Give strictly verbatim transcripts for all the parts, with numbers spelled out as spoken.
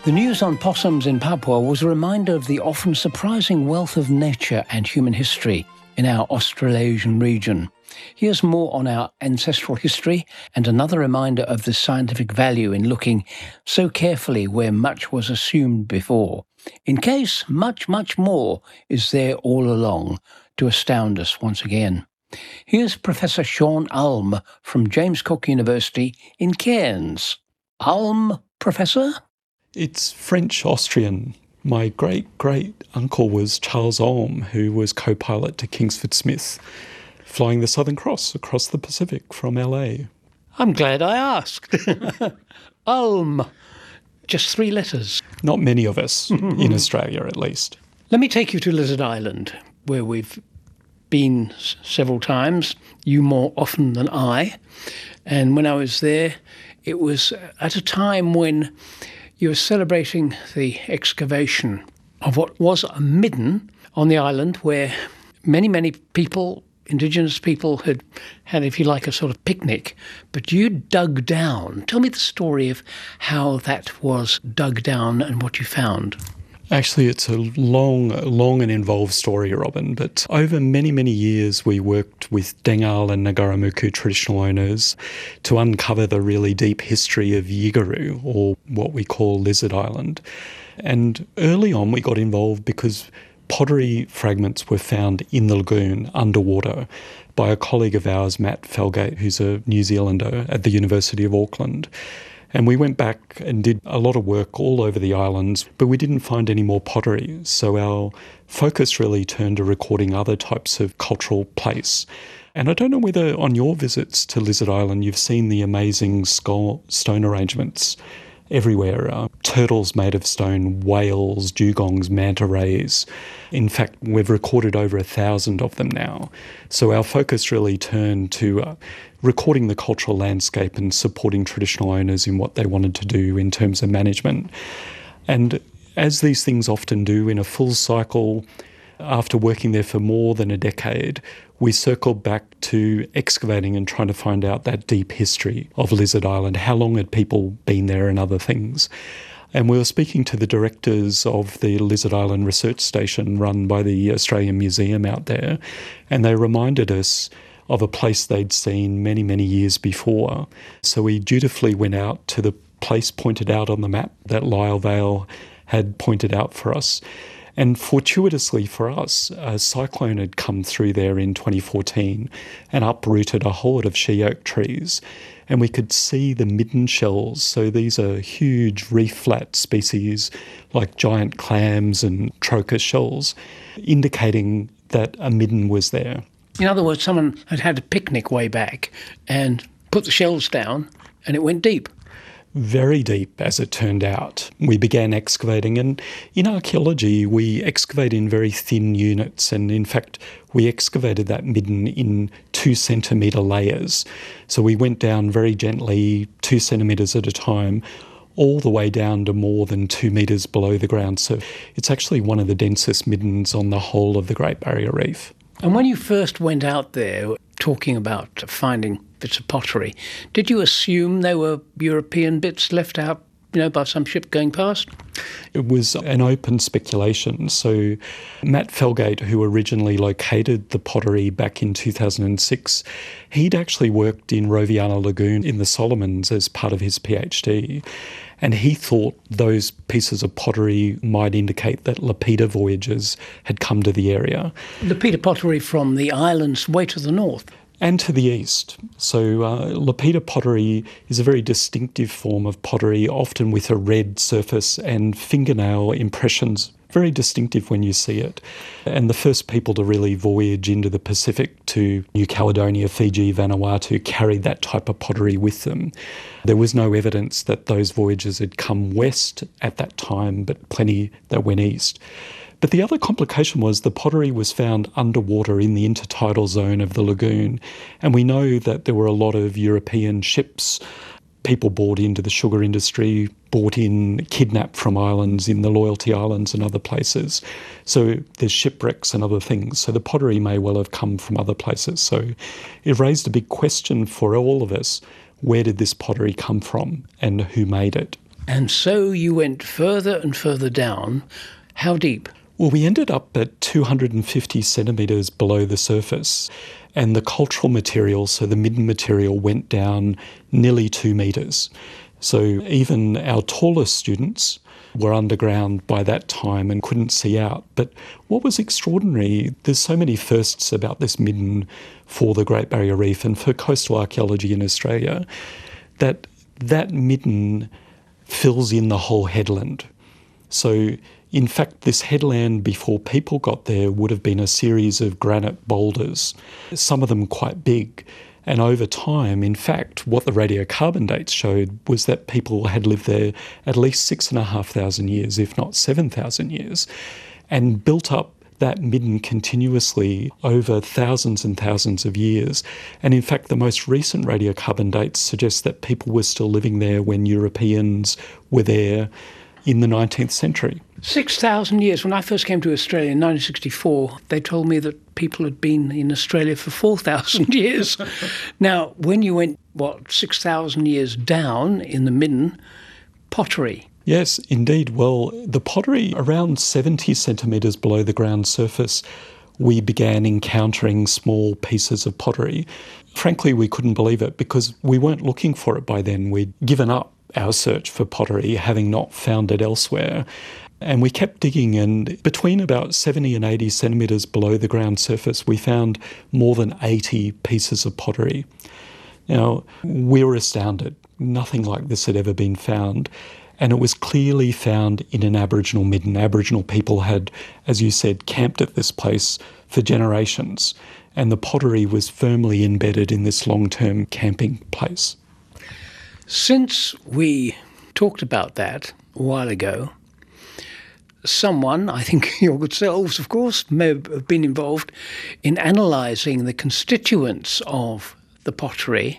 The news on possums in Papua was a reminder of the often surprising wealth of nature and human history in our Australasian region. Here's more on our ancestral history and another reminder of the scientific value in looking so carefully where much was assumed before, in case much, much more is there all along to astound us once again. Here's Professor Sean Ulm from James Cook University in Cairns. Ulm, Professor? It's French-Austrian. My great-great-uncle was Charles Ulm, who was co-pilot to Kingsford Smith, flying the Southern Cross across the Pacific from L A. I'm glad I asked. Ulm. Just three letters. Not many of us, in Australia at least. Let me take you to Lizard Island, where we've been s- several times, you more often than I. And when I was there, it was at a time when you were celebrating the excavation of what was a midden on the island, where many, many people, Indigenous people, had had, if you like, a sort of picnic. But you dug down. Tell me the story of how that was dug down and what you found. Actually, it's a long, long and involved story, Robin, but over many, many years we worked with Dengal and Ngurrumuku traditional owners to uncover the really deep history of Yigaru, or what we call Lizard Island. And early on we got involved because pottery fragments were found in the lagoon underwater by a colleague of ours, Matt Felgate, who's a New Zealander at the University of Auckland. And we went back and did a lot of work all over the islands, but we didn't find any more pottery. So our focus really turned to recording other types of cultural place. And I don't know whether on your visits to Lizard Island you've seen the amazing skull, stone arrangements everywhere. Uh, turtles made of stone, whales, dugongs, manta rays. In fact, we've recorded over a thousand of them now. So our focus really turned to uh, recording the cultural landscape and supporting traditional owners in what they wanted to do in terms of management. And as these things often do in a full cycle, after working there for more than a decade, we circled back to excavating and trying to find out that deep history of Lizard Island. How long had people been there and other things? And we were speaking to the directors of the Lizard Island Research Station run by the Australian Museum out there, and they reminded us of a place they'd seen many, many years before. So we dutifully went out to the place pointed out on the map that Lyle Vale had pointed out for us. And fortuitously for us, a cyclone had come through there in twenty fourteen and uprooted a whole lot of she oak trees. And we could see the midden shells. So these are huge reef flat species like giant clams and trochus shells, indicating that a midden was there. In other words, someone had had a picnic way back and put the shells down and it went deep. Very deep, as it turned out. We began excavating, and in archaeology we excavate in very thin units, and in fact we excavated that midden in two centimetre layers. So we went down very gently, two centimetres at a time, all the way down to more than two metres below the ground. So it's actually one of the densest middens on the whole of the Great Barrier Reef. And when you first went out there talking about finding bits of pottery, did you assume they were European bits left out, you know, by some ship going past? It was an open speculation. So Matt Felgate, who originally located the pottery back in two thousand six, he'd actually worked in Roviana Lagoon in the Solomons as part of his PhD. And he thought those pieces of pottery might indicate that Lapita voyagers had come to the area. Lapita pottery from the islands way to the north. And to the east. So uh, Lapita pottery is a very distinctive form of pottery, often with a red surface and fingernail impressions. Very distinctive when you see it. And the first people to really voyage into the Pacific to New Caledonia, Fiji, Vanuatu carried that type of pottery with them. There was no evidence that those voyagers had come west at that time, but plenty that went east. But the other complication was the pottery was found underwater in the intertidal zone of the lagoon. And we know that there were a lot of European ships, people bought into the sugar industry, bought in, kidnapped from islands in the Loyalty Islands and other places. So there's shipwrecks and other things. So the pottery may well have come from other places. So it raised a big question for all of us. Where did this pottery come from and who made it? And so you went further and further down. How deep? Well, we ended up at two hundred fifty centimetres below the surface, and the cultural material, so the midden material, went down nearly two metres. So even our tallest students were underground by that time and couldn't see out. But what was extraordinary, there's so many firsts about this midden for the Great Barrier Reef and for coastal archaeology in Australia, that that midden fills in the whole headland. So in fact, this headland before people got there would have been a series of granite boulders, some of them quite big. And over time, in fact, what the radiocarbon dates showed was that people had lived there at least six and a half thousand years, if not seven thousand years, and built up that midden continuously over thousands and thousands of years. And in fact, the most recent radiocarbon dates suggest that people were still living there when Europeans were there in the nineteenth century. six thousand years. When I first came to Australia in nineteen sixty-four, they told me that people had been in Australia for four thousand years. Now, when you went, what, six thousand years down in the midden, pottery. Yes, indeed. Well, the pottery, around seventy centimetres below the ground surface, we began encountering small pieces of pottery. Frankly, we couldn't believe it because we weren't looking for it by then. We'd given up our search for pottery, having not found it elsewhere. And we kept digging, and between about seventy and eighty centimetres below the ground surface, we found more than eighty pieces of pottery. Now, we were astounded. Nothing like this had ever been found. And it was clearly found in an Aboriginal midden. Aboriginal people had, as you said, camped at this place for generations, and the pottery was firmly embedded in this long-term camping place. Since we talked about that a while ago, someone, I think your good selves, of course, may have been involved in analysing the constituents of the pottery.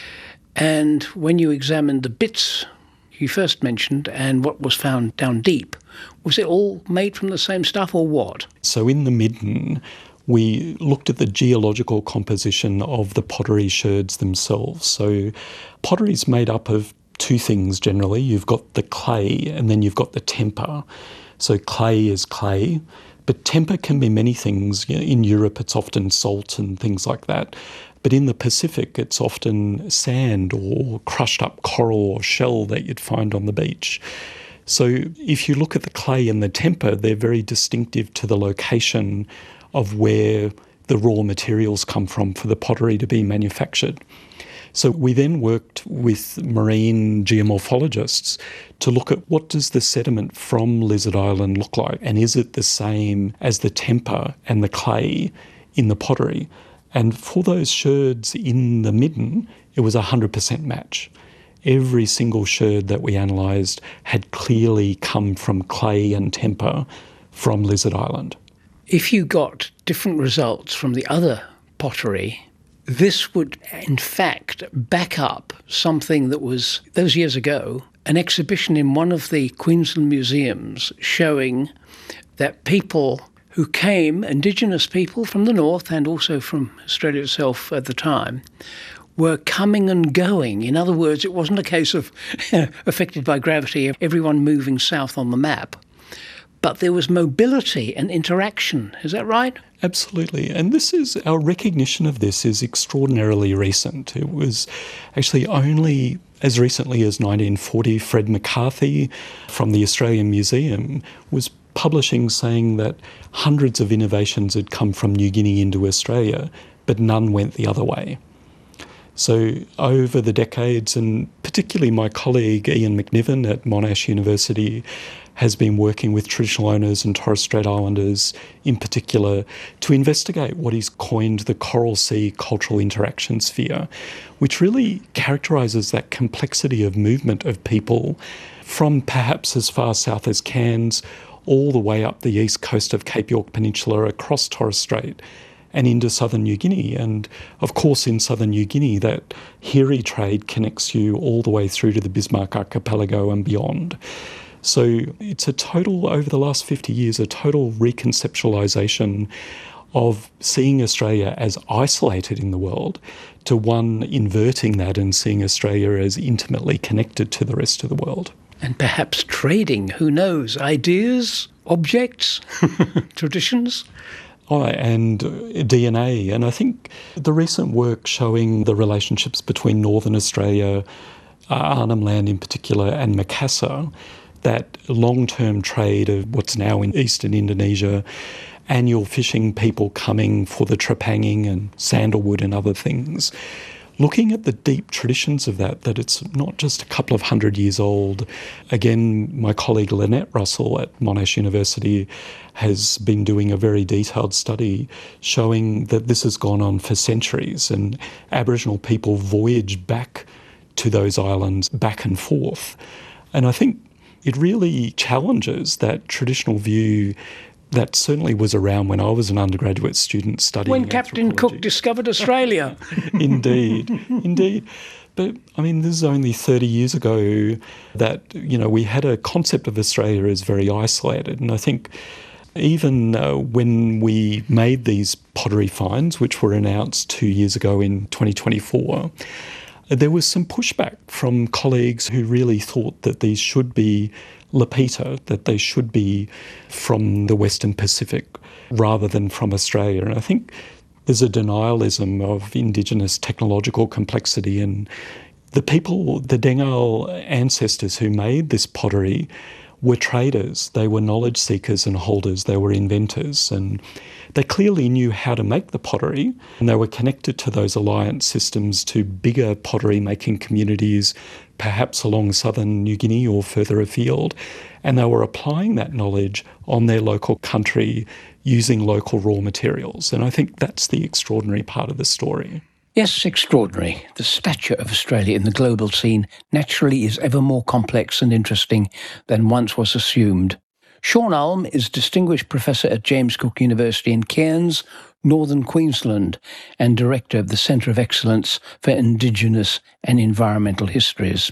And when you examined the bits you first mentioned and what was found down deep, was it all made from the same stuff or what? So in the midden, we looked at the geological composition of the pottery sherds themselves. So pottery is made up of two things generally. You've got the clay and then you've got the temper. So clay is clay, but temper can be many things. In Europe, it's often salt and things like that. But in the Pacific, it's often sand or crushed up coral or shell that you'd find on the beach. So if you look at the clay and the temper, they're very distinctive to the location of where the raw materials come from for the pottery to be manufactured. So we then worked with marine geomorphologists to look at what does the sediment from Lizard Island look like, and is it the same as the temper and the clay in the pottery? And for those sherds in the midden, it was a one hundred percent match. Every single sherd that we analysed had clearly come from clay and temper from Lizard Island. If you got different results from the other pottery, this would in fact back up something that was, those years ago, an exhibition in one of the Queensland museums showing that people who came, Indigenous people from the north and also from Australia itself at the time, were coming and going. In other words, it wasn't a case of affected by gravity, everyone moving south on the map, but there was mobility and interaction. Is that right? Absolutely. And this is, our recognition of this is extraordinarily recent. It was actually only as recently as nineteen forty, Fred McCarthy from the Australian Museum was publishing saying that hundreds of innovations had come from New Guinea into Australia, but none went the other way. So over the decades, and particularly my colleague Ian McNiven at Monash University has been working with traditional owners and Torres Strait Islanders in particular to investigate what he's coined the Coral Sea Cultural Interaction Sphere, which really characterises that complexity of movement of people from perhaps as far south as Cairns all the way up the east coast of Cape York Peninsula across Torres Strait and into southern New Guinea. And of course in southern New Guinea that Hiri trade connects you all the way through to the Bismarck Archipelago and beyond. So it's a total, over the last fifty years, a total reconceptualisation of seeing Australia as isolated in the world to one inverting that and seeing Australia as intimately connected to the rest of the world. And perhaps trading, who knows? Ideas, objects, traditions? Oh, and D N A. And I think the recent work showing the relationships between Northern Australia, uh, Arnhem Land in particular, and Makassar, that long-term trade of what's now in eastern Indonesia, annual fishing, people coming for the trepanging and sandalwood and other things, looking at the deep traditions of that, that it's not just a couple of hundred years old. Again, my colleague Lynette Russell at Monash University has been doing a very detailed study showing that this has gone on for centuries, and Aboriginal people voyage back to those islands back and forth. And I think it really challenges that traditional view that certainly was around when I was an undergraduate student studying When Captain Cook discovered Australia. Indeed, indeed. But, I mean, this is only thirty years ago that, you know, we had a concept of Australia as very isolated. And I think even uh, when we made these pottery finds, which were announced two years ago in twenty twenty-four, there was some pushback from colleagues who really thought that these should be Lapita, that they should be from the Western Pacific rather than from Australia. And I think there's a denialism of Indigenous technological complexity, and the people, the Dengal ancestors who made this pottery were traders, they were knowledge seekers and holders, they were inventors, and they clearly knew how to make the pottery, and they were connected to those alliance systems to bigger pottery making communities, perhaps along southern New Guinea or further afield, and they were applying that knowledge on their local country using local raw materials. And I think that's the extraordinary part of the story. Yes, extraordinary. The stature of Australia in the global scene naturally is ever more complex and interesting than once was assumed. Sean Ulm is Distinguished Professor at James Cook University in Cairns, Northern Queensland, and Director of the Centre of Excellence for Indigenous and Environmental Histories.